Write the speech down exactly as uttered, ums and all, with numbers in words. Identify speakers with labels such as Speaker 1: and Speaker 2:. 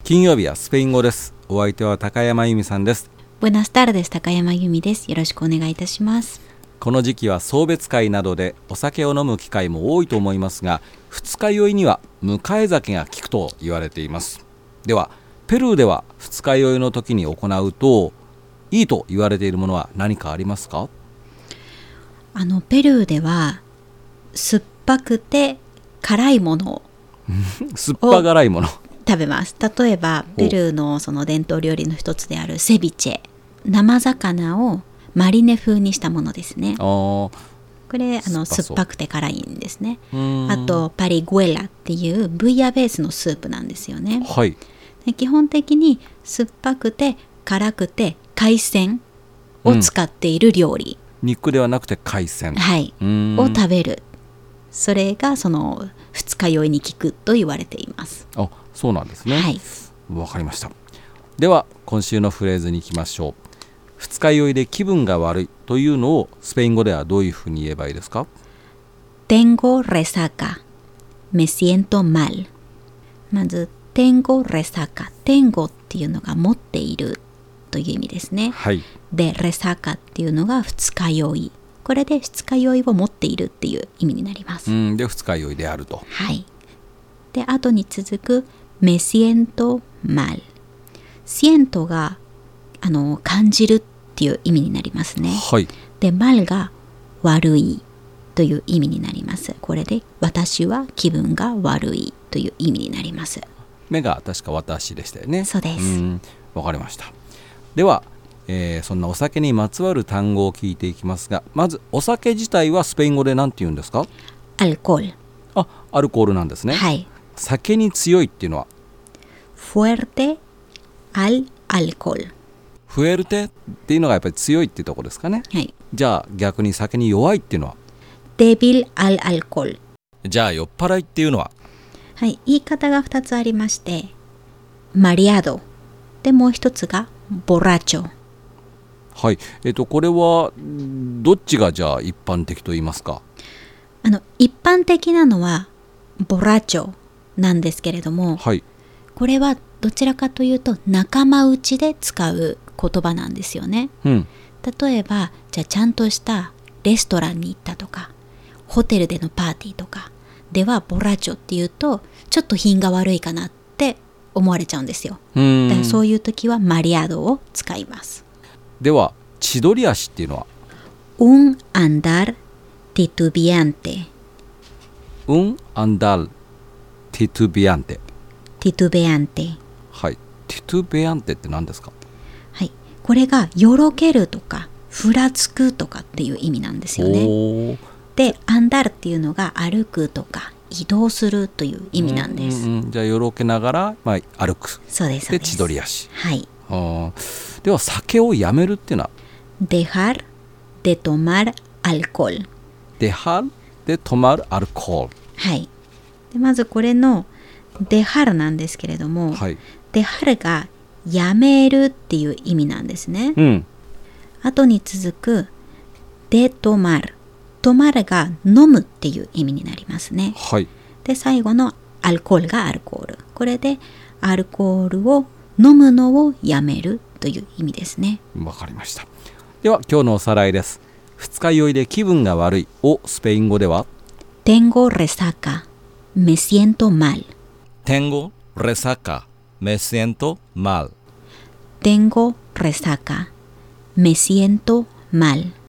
Speaker 1: 金曜日はスペイン語です。お相手は高山由美さんです。
Speaker 2: Buenas tardes、高山由美です。よろしくお願いいたします。
Speaker 1: この時期は送別会などでお酒を飲む機会も多いと思いますが、二日酔いには迎え酒が効くと言われています。ではペルーでは二日酔いの時に行うといいと言われているものは何かありますか？
Speaker 2: あのペルーでは酸っぱくて辛いものを
Speaker 1: 酸っぱ辛いもの
Speaker 2: 食べます。例えばペルーのその伝統料理の一つであるセビチェ、生魚をマリネ風にしたものですね。
Speaker 1: あこ
Speaker 2: れあの酸っぱくて辛いんですね。
Speaker 1: あ
Speaker 2: とパリグエラっていうブイヤベースのスープなんですよね。
Speaker 1: はい。
Speaker 2: で基本的に酸っぱくて辛くて海鮮を使っている料理、
Speaker 1: うん、肉ではなくて海鮮、
Speaker 2: はい、を食べる。それがその二日酔いに効くと言われています。
Speaker 1: あ、そうなんですね。
Speaker 2: はい、
Speaker 1: わかりました。では今週のフレーズに行きましょう。二日酔いで気分が悪いというのをスペイン語ではどういうふうに言えばいいですか？
Speaker 2: Tengo resaca, me siento mal。 まず Tengo resaca、 Tengo っていうのが持っているという意味ですね。
Speaker 1: はい。
Speaker 2: で resaca っていうのが二日酔い。これで二日酔いを持っているっていう意味になります。
Speaker 1: うんで二日酔いであると。
Speaker 2: はい。で後に続く me siento mal。 siento があの感じるっていう意味になりますね。
Speaker 1: はい。
Speaker 2: で mal が悪いという意味になります。これで私は気分が悪いという意味になります。
Speaker 1: 目が確か私でしたよね。
Speaker 2: そうです。
Speaker 1: うん、わかりました。では、えー、そんなお酒にまつわる単語を聞いていきますが、まずお酒自体はスペイン語で何て言うんですか？
Speaker 2: アルコール。
Speaker 1: あ、アルコールなんですね。
Speaker 2: はい。
Speaker 1: 酒に強いっていうのは
Speaker 2: fuerte al alcohol。
Speaker 1: フエルテっていうのがやっぱり強いっていうところですかね。
Speaker 2: はい。
Speaker 1: じゃあ逆に酒に弱いっていうのは
Speaker 2: débil al alcohol。
Speaker 1: じゃあ酔っ払いっていうのは？
Speaker 2: はい、言い方がふたつありまして、マリアドでもう一つがボラチョ。
Speaker 1: はい、えっとこれはどっちがじゃあ一般的と言いますか？
Speaker 2: あの一般的なのはボラチョなんですけれども、
Speaker 1: はい、
Speaker 2: これはどちらかというと仲間内で使う言葉なんですよね。
Speaker 1: うん、
Speaker 2: 例えばじゃあちゃんとしたレストランに行ったとかホテルでのパーティーとかではボラチョっていうとちょっと品が悪いかなって思われちゃうんですよ。
Speaker 1: うーん
Speaker 2: だからそういう時はマリアードを使います。
Speaker 1: では千鳥足っていうのは
Speaker 2: un andar titubeante。
Speaker 1: un andar titubeante。
Speaker 2: titubeante。
Speaker 1: はい、titubeanteって何ですか？
Speaker 2: はい、これがよろけるとかふらつくとかっていう意味なんですよね。
Speaker 1: お
Speaker 2: でアンダルっていうのが歩くとか移動するという意味なんです。
Speaker 1: うんうんうん、じゃあよろけながら、まあ、歩く。
Speaker 2: そうです。
Speaker 1: で千鳥足。
Speaker 2: はい。
Speaker 1: あでは酒をやめるっていうのは
Speaker 2: dejar de tomar alcohol。
Speaker 1: dejar de tomar alcohol。
Speaker 2: はい。でまずこれの dejar なんですけれども、
Speaker 1: はい、
Speaker 2: dejar がやめるっていう意味なんですね。
Speaker 1: うん、
Speaker 2: 後に続く de tomar。 tomar が飲むっていう意味になりますね。
Speaker 1: はい。
Speaker 2: で最後のアルコールがアルコール。これでアルコールを飲むのをやめるという意味ですね。
Speaker 1: わかりました。では今日のおさらいです。二日酔いで気分が悪いをスペイン語では
Speaker 2: Tengo resaca, me siento mal。
Speaker 1: Tengo resaca, me siento mal。
Speaker 2: Tengo resaca, me siento mal。